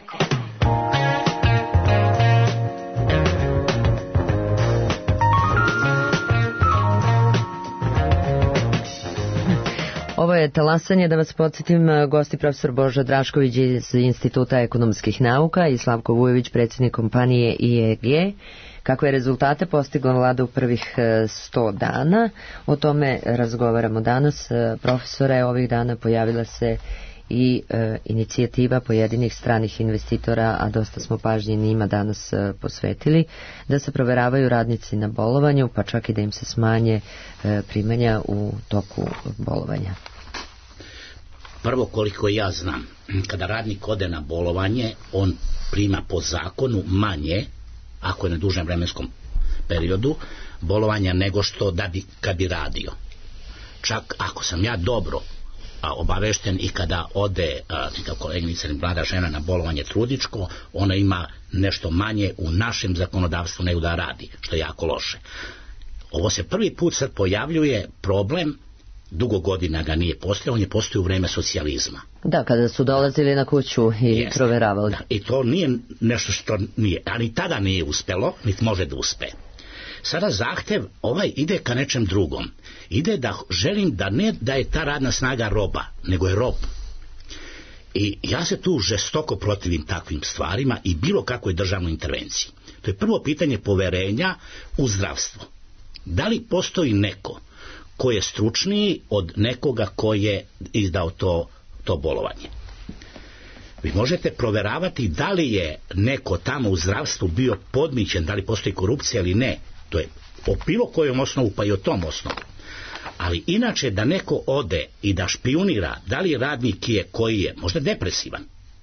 Speaker 2: Ovo je talasanje, da vas podsjetim, gosti profesor Božo Drašković iz Instituta ekonomskih nauka i Slavko Vujović, predsjednik kompanije IEG. Kakve rezultate postigla vlada u prvih 100 dana? O tome razgovaramo danas. Profesore, ovih dana pojavila se i inicijativa pojedinih stranih investitora, a dosta smo pažnje njima danas posvetili, da se proveravaju radnici na bolovanju, pa čak i da im se smanje primanja u toku bolovanja.
Speaker 4: Prvo, koliko ja znam, kada radnik ode na bolovanje, on prima po zakonu manje, ako je na dužem vremenskom periodu, bolovanja nego što kad bi radio. Čak ako sam ja dobro obavešten i kada ode neka koleginica ili mlada žena na bolovanje trudničko, ona ima nešto manje u našem zakonodavstvu nego da radi, što je jako loše. Ovo se prvi put sad pojavljuje problem, dugo godina ga nije postojao, on je postojao u vreme socijalizma. Da,
Speaker 2: kada su dolazili na kuću i proveravali. Da,
Speaker 4: i to nije nešto što nije, ali tada nije uspelo, niti može da uspe. Sada zahtev ide ka nečem drugom. Ide da želim da ne da je ta radna snaga roba, nego je rob. I ja se tu žestoko protivim takvim stvarima i bilo kakvoj državnoj intervenciji. To je prvo pitanje poverenja u zdravstvo. Da li postoji neko ko je stručniji od nekoga ko je izdao to bolovanje? Vi možete proveravati da li je neko tamo u zdravstvu bio podmićen, da li postoji korupcija ili ne. To je o bilo kojom osnovu, pa i o tom osnovu. Ali inače da neko ode i da špijunira da li radnik je koji je možda depresivan,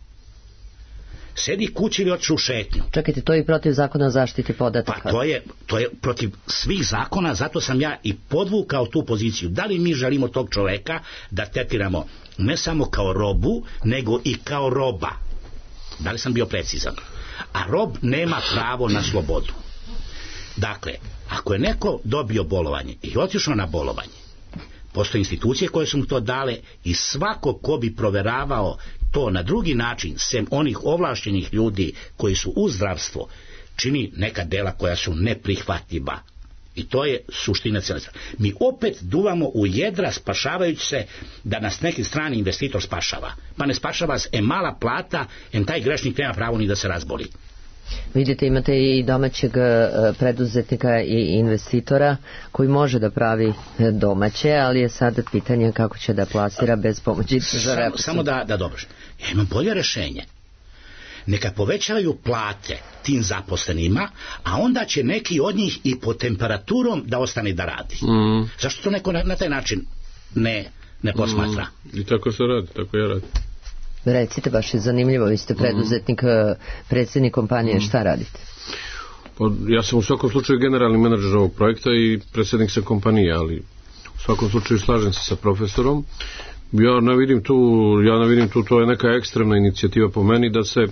Speaker 4: sedi kući ili otišao u šetnju.
Speaker 2: Čekajte, to je i protiv zakona o zaštiti podataka.
Speaker 4: Pa to je protiv svih zakona, zato sam ja i podvukao tu poziciju. Da li mi želimo tog čoveka da tretiramo ne samo kao robu, nego i kao roba? Da li sam bio precizan? A rob nema pravo na slobodu. Dakle, ako je neko dobio bolovanje i otišao na bolovanje, postoje institucije koje su mu to dale i svako ko bi proveravao to na drugi način, sem onih ovlašćenih ljudi koji su u zdravstvo, čini neka dela koja su neprihvatljiva. I to je suština cijele stvari. Mi opet duvamo u jedra spašavajući se da nas neki strani investitor spašava. Pa ne spašava se mala plata, taj grešnik nema pravo ni da se razboli.
Speaker 2: Vidite, imate i domaćeg preduzetnika i investitora koji može da pravi domaće, ali je sad pitanje kako će da plasira bez pomoći države.
Speaker 4: Samo da dovršim. Ja imam bolje rešenje. Neka povećavaju plate tim zaposlenima, a onda će neki od njih i po temperaturom da ostane da radi. Zašto to neko na taj način ne posmatra?
Speaker 5: I tako se radi, tako ja radim.
Speaker 2: Recite, baš je zanimljivo, vi ste preduzetnik, predsjednik kompanije, šta radite?
Speaker 5: Ja sam u svakom slučaju generalni menadžer ovog projekta i predsjednik sa kompanije, ali u svakom slučaju slažem se sa profesorom. Ja ne vidim tu, to je neka ekstremna inicijativa po meni da se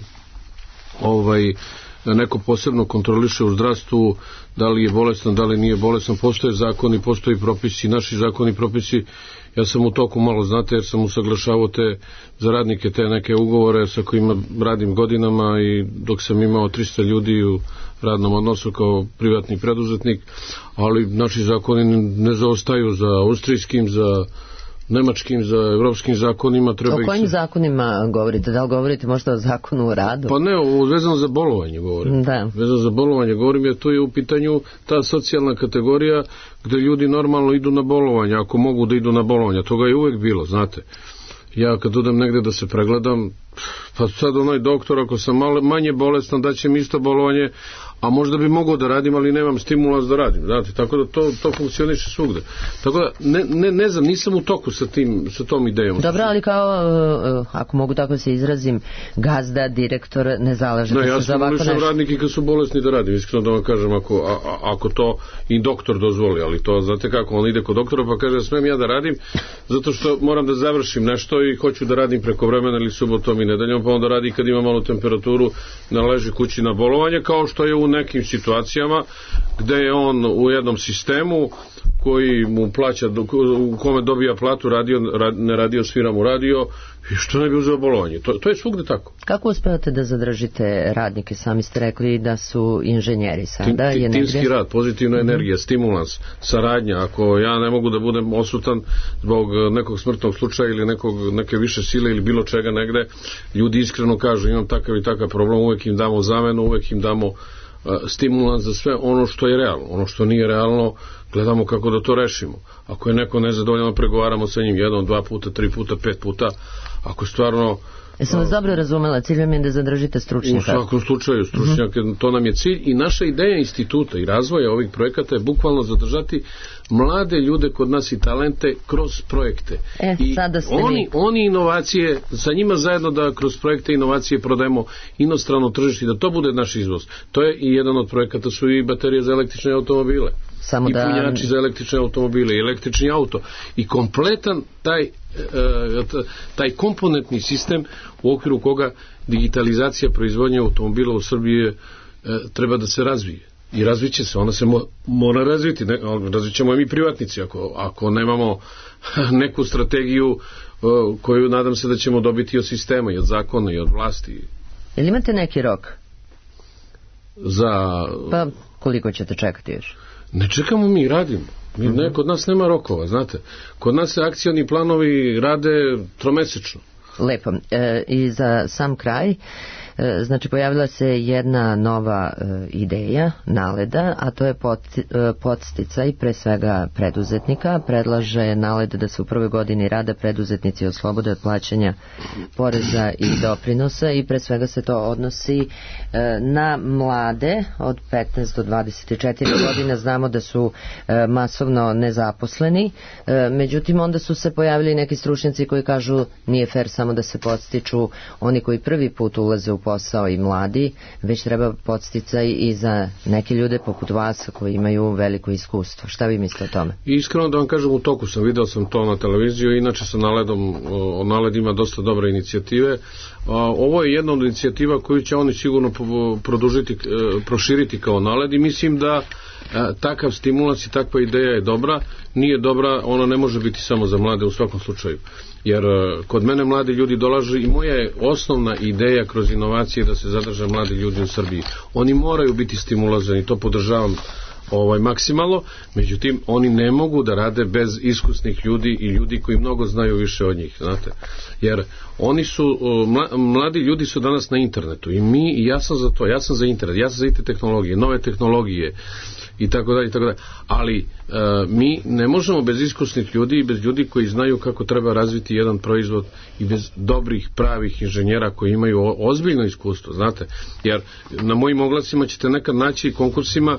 Speaker 5: neko posebno kontroliše u zdravstvu, da li je bolestan, da li nije bolestan. Postoje zakoni, postoji propisi, naši zakoni, propisi. Ja sam u toku malo, znate, jer sam usaglašavao za radnike te neke ugovore sa kojima radim godinama i dok sam imao 300 ljudi u radnom odnosu kao privatni preduzetnik, ali naši zakoni ne zaostaju za austrijskim, za nemačkim, za evropskim zakonima.
Speaker 2: O kojim zakonima govorite? Da li govorite možda o zakonu o radu?
Speaker 5: Pa ne, vezano za bolovanje govorim.
Speaker 2: Da.
Speaker 5: Vezano za bolovanje govorim, jer to je u pitanju ta socijalna kategorija gde ljudi normalno idu na bolovanje, ako mogu da idu na bolovanje. Toga je uvek bilo, znate. Ja kad odem negde da se pregledam, pa sad onaj doktor, ako sam manje bolestan, daće mi isto bolovanje, a možda bi mogao da radim, ali nemam stimulans da radim, znate, tako da to funkcioniše svugde. Tako da, ne znam, nisam u toku sa tom idejom.
Speaker 2: Dobro, ali kao, ako mogu tako se izrazim, gazda, direktor, ne zalažete se za ovako nešto?
Speaker 5: Ja sam radnik i kad su bolesni da radim, iskreno da vam kažem, ako to i doktor dozvoli, ali to, znate kako, on ide kod doktora pa kaže, smem ja da radim, zato što moram da završim nešto i hoću da radim preko vremena ili subotom i nedeljom, pa onda radi kad ima malu temperaturu, ne leži kući na bolovanje, kao što je u nekim situacijama gde je on u jednom sistemu koji mu plaća, u kome dobija platu, ne radio, svira mu radio i što ne bi uzeo bolovanje. To je svugde tako.
Speaker 2: Kako uspevate da zadržite radnike? Sami ste rekli da su inženjeri sada.
Speaker 5: Timski rad, pozitivna energija, stimulans, saradnja. Ako ja ne mogu da budem osutan zbog nekog smrtnog slučaja ili neke više sile ili bilo čega negde, ljudi iskreno kažu imam takav i takav problem, uvek im damo zamenu, uvek im damo stimulans za sve ono što je realno. Ono što nije realno, gledamo kako da to rešimo. Ako je neko nezadovoljan, pregovaramo sa njim 1, 2 puta, 3 puta, 5 puta. Ako stvarno...
Speaker 2: Jesam vas dobro razumela, cilj vam je da zadržite stručnjaka.
Speaker 5: U svakom slučaju, stručnjaka, to nam je cilj i naša ideja instituta i razvoja ovih projekata je bukvalno zadržati mlade ljude kod nas i talente kroz projekte. I oni inovacije, sa njima zajedno da kroz projekte inovacije prodajemo inostrano tržište i da to bude naš izvoz. To je i jedan od projekata, su i baterije za električne automobile. I punjači za električne automobile i električni auto i kompletan taj komponentni sistem u okviru koga digitalizacija proizvodnje automobila u Srbiji treba da se razvije. I razviće se, ona se mora razviti, razvit ćemo i mi privatnici ako nemamo neku strategiju koju nadam se da ćemo dobiti od sistema i od zakona i od vlasti.
Speaker 2: Jel imate neki rok? Pa koliko ćete čekati još?
Speaker 5: Ne čekamo, mi radimo. Kod nas nema rokova, znate. Kod nas se akcioni planovi rade tromesečno.
Speaker 2: Lepo. I za sam kraj, znači pojavila se jedna nova ideja, NALED-a, a to je podsticaj pre svega preduzetnika. Predlaže NALED da se u prvoj godini rada preduzetnici oslobode od plaćanja poreza i doprinosa i pre svega se to odnosi na mlade od 15 do 24 godine. Znamo da su masovno nezaposleni, međutim onda su se pojavili neki stručnjaci koji kažu nije fair samo da se podstiču oni koji prvi put ulaze u posao i mladi, već treba podsticaj i za neke ljude poput vas koji imaju veliko iskustvo. Šta vi mislite o tome?
Speaker 5: Iskreno da vam kažem, u toku sam, video sam to na televiziju, inače sa NALED-om, NALED ima dosta dobre inicijative. Ovo je jedna od inicijativa koju će oni sigurno proširiti kao NALED i mislim da takav stimulans i takva ideja je dobra. Nije dobra, ona ne može biti samo za mlade u svakom slučaju. Jer kod mene mladi ljudi dolaze i moja je osnovna ideja kroz inovacije da se zadrže mladi ljudi u Srbiji. Oni moraju biti stimulazani, to podržavam maksimalno, međutim oni ne mogu da rade bez iskusnih ljudi i ljudi koji mnogo znaju više od njih, znate, jer oni su, mladi ljudi su danas na internetu i ja sam za to, ja sam za internet, ja sam za IT tehnologije, nove tehnologije i tako dalje, ali mi ne možemo bez iskusnih ljudi i bez ljudi koji znaju kako treba razviti jedan proizvod i bez dobrih, pravih inženjera koji imaju ozbiljno iskustvo, znate, jer na mojim oglasima ćete nekad naći konkursima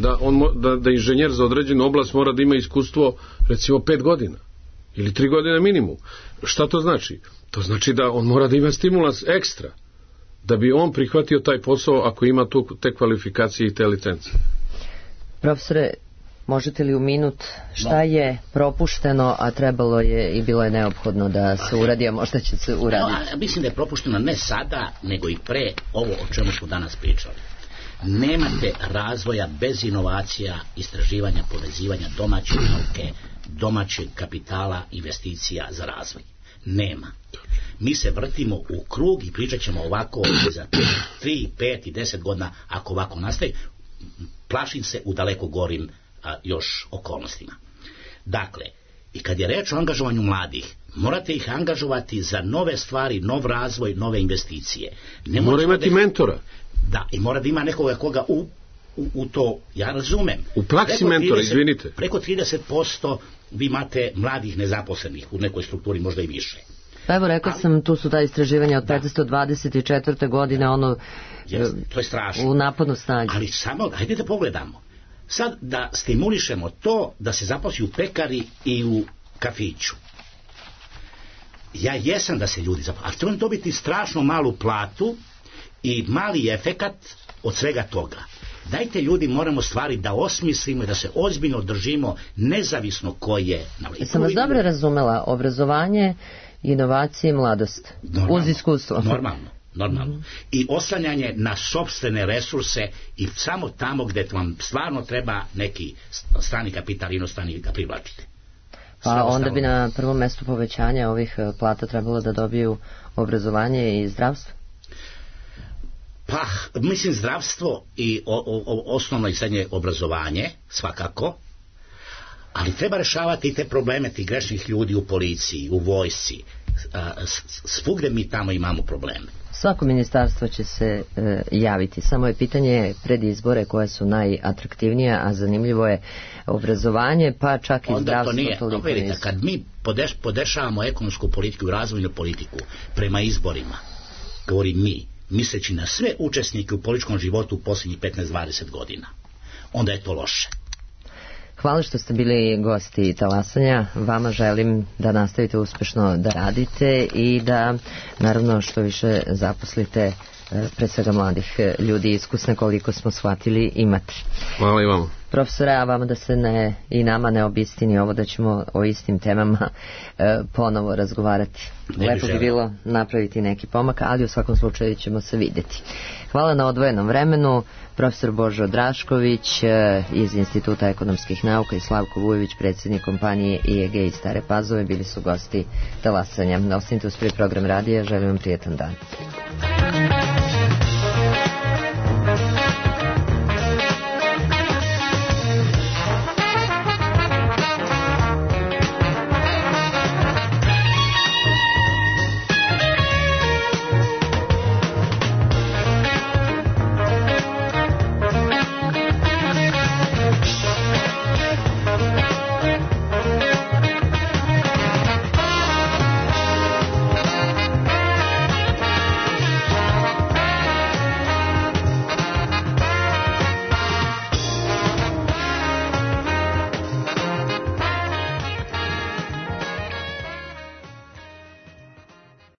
Speaker 5: da inženjer za određenu oblast mora da ima iskustvo recimo 5 godina ili 3 godine minimum. Šta to znači? To znači da on mora da ima stimulans ekstra da bi on prihvatio taj posao ako ima te kvalifikacije i te licence.
Speaker 2: Profesore, možete li u minut šta je propušteno, a trebalo je i bilo je neophodno da se uradi, a možda će se uraditi?
Speaker 4: Mislim da je propušteno ne sada, nego i pre ovo o čemu smo danas pričali. Nemate razvoja bez inovacija, istraživanja, povezivanja domaće nauke, domaćeg kapitala, investicija za razvoj. Nema. Mi se vrtimo u krug i pričat ćemo ovako za 3, 5 i 10 godina ako ovako nastaje. Plašim se u daleko gorim još okolnostima. Dakle, i kad je reč o angažovanju mladih, morate ih angažovati za nove stvari, nov razvoj, nove investicije.
Speaker 5: Mora imati mentora.
Speaker 4: Da, i mora da ima nekoga koga u to, ja razumem.
Speaker 5: U praksi mentora, izvinite.
Speaker 4: Preko 30% vi imate mladih nezaposlenih u nekoj strukturi, možda i više.
Speaker 2: Pa evo, rekao sam, tu su ta istraživanja od 1524. godine,
Speaker 4: to je strašno.
Speaker 2: U napadnu snagu.
Speaker 4: Ali samo, hajde da pogledamo. Sad da stimulišemo to da se zaposli u pekari i u kafiću. Ja jesam da se ljudi zaposli, ali trebam dobiti strašno malu platu i mali efekat od svega toga. Dajte ljudi, moramo stvari da osmislimo i da se ozbiljno držimo, nezavisno ko je na liku.
Speaker 2: Sam vas dobro razumela, obrazovanje, inovacije i mladost. Uz iskustvo.
Speaker 4: Normalno. I oslanjanje na sopstvene resurse i samo tamo gde vam stvarno treba neki strani kapital, inostrani ga privlačite.
Speaker 2: Pa onda bi na prvom mestu povećanja ovih plata trebalo da dobiju obrazovanje i zdravstvo?
Speaker 4: Pa, mislim zdravstvo i osnovno i srednje obrazovanje, svakako, ali treba rešavati i te probleme tih grešnih ljudi u policiji, u vojsci. Svugde mi tamo imamo probleme.
Speaker 2: Svako ministarstvo će se javiti, samo je pitanje pred izbore koje su najatraktivnije, a zanimljivo je obrazovanje, pa čak i zdravstvo.
Speaker 4: Onda to nije, kad mi podešavamo ekonomsku politiku i razvojnu politiku prema izborima, govorim mi, misleći na sve učesnike u političkom životu u posljednjih 15-20 godina, onda je to loše.
Speaker 2: Hvala što ste bili gosti Talasanja. Vama želim da nastavite uspešno da radite i da naravno što više zaposlite pre svega mladih ljudi iskusne koliko smo shvatili imati.
Speaker 5: Hvala i vama.
Speaker 2: Profesore, a vama da se i nama ne obistini ovo da ćemo o istim temama ponovo razgovarati. Lepo bi bilo napraviti neki pomak, ali u svakom slučaju ćemo se vidjeti. Hvala na odvojenom vremenu. Profesor Božo Drašković iz Instituta ekonomskih nauka i Slavko Vujović, predsjednik kompanije IEG iz Stare Pazove, bili su gosti Talasanja. Ostanite uz prvi program radija, želim vam prijetan dan.